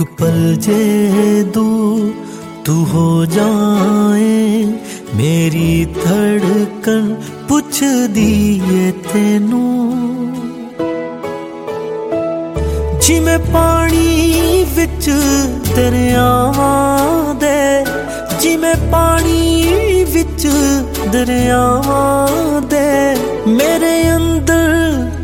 पल जे दूर तू हो जाए मेरी धड़कन पुछ दिए तेनू जिमें पानी विच दरियावां दे जिमें पानी विच दरियावां दे मेरे अंदर